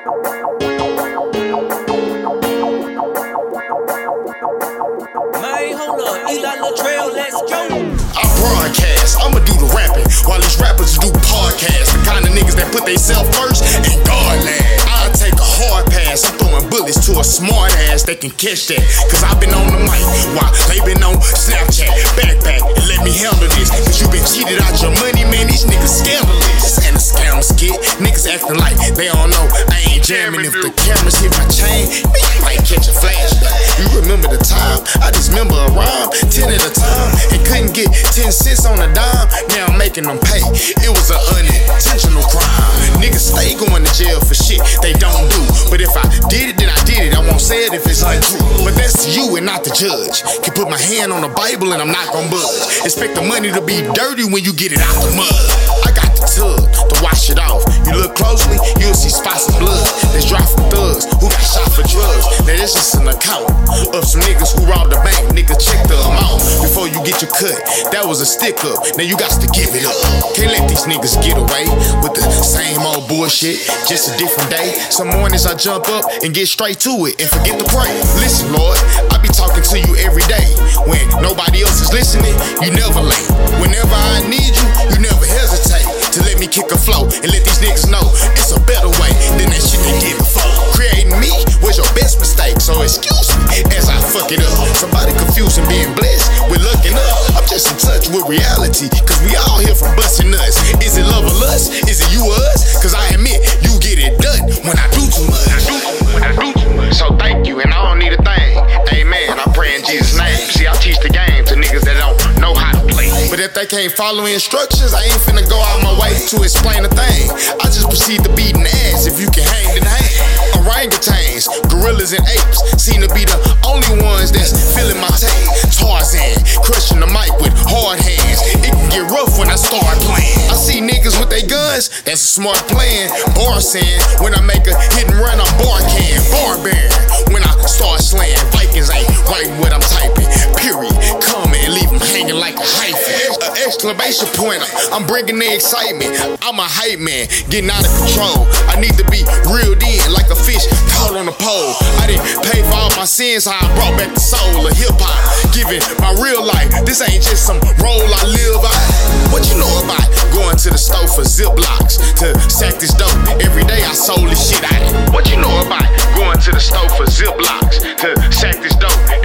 Man, hold up, Eli Latrell, let's go. I broadcast, I'ma do the rapping while these rappers do podcasts. The kind of niggas that put theyself first and God last. I'll take a hard pass, I'm throwing bullets to a smart ass. They can catch that, cause I've been on the mic while they been on Snapchat. Back, and let me handle this, cause you been cheated out your money, man. These niggas scandalous. And the scam skit, niggas acting like they don't know I ain't jamming. If the cameras hit my chain, man, you might catch a flashback. You remember the time, I just remember a rhyme, 10 at a time, and couldn't get 10 cents on a dime. Now I'm making them pay, it was an unintentional crime. Niggas stay going to jail for shit they don't do. But if I did it, then I did it. I won't say it if it's untrue. But that's you and not the judge. Can put my hand on the Bible and I'm not gon' budge. Expect the money to be dirty when you get it out the mud. I got the tub to wash it off. You look closely, you'll see spots of blood that's dry from thugs who got shot for drugs. Now that's just an account of some niggas who robbed the bank. Nigga, check the amount before you get your cut. That was a stick up, now you got to give it up. Can't let these niggas get away with the same old bullshit, just a different day. Some mornings I jump up and get straight to it and forget to pray. Listen, Lord, I be talking to you every day. When nobody else is listening, you never late. Whenever I need you, you never hesitate to let me kick a flow and let these niggas know it's a better way than that shit they did before. Creating me was your best mistake, so excuse me as I fuck it up. Somebody confusing being blessed with looking up. I'm just in touch with reality, cause we all here from busting nuts. Is it love or lust? Is it you or us? Cause I admit you get it done when I do too much. So thank you, and I don't need a thing. Amen, I pray in Jesus' name. See, I teach the game to niggas that don't know how to play. But if they can't follow instructions, I ain't finna go out my way to explain a thing. I just proceed to beat an ass. If you can hang, then hang. Orangutans, gorillas, and apes seem to be the only ones that's feeling my tape. Tarzan, crushing the mic with hard hands. It can get rough when I start playing. I see niggas with their guns, that's a smart plan. Bar saying, when I make a hit and run, I'm bar can. Barbarian, when I start slaying. Vikings ain't writing what I'm typing. Period, come and leave them hanging like a hyphen. Exclamation point, I'm bringing the excitement. I'm a hype man, getting out of control. I need to be reeled in like a fish caught on a pole. I didn't pay for all my sins, how I brought back the soul of hip-hop. Giving my real life, this ain't just some role I live by. What you know about going to the store for Ziplocs to sack this dope? Every day I sold this shit out. What you know about going to the store for Ziplocs to sack this dope?